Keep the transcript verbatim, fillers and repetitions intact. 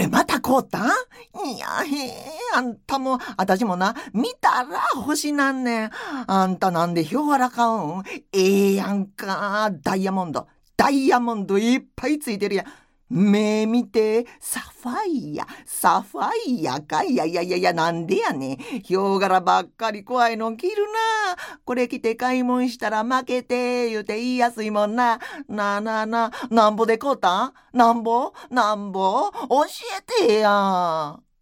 れまた買うたん？いや、へえ、あんたも、私もな、見たら欲しなんねん。あんたなんでヒョウ柄買うん？ええやんか、ダイヤモンド。ダイヤモンドいっぱいついてるやん。目見て、サファイア、サファイアか。いやいやいやいや、なんでやねん。ヒョウ柄ばっかり怖いの着るな。これ着て買い物したら負けて、言うて言いやすいもんな。なあなあなあ、なんぼで買うたん？なんぼなんぼ教えてや。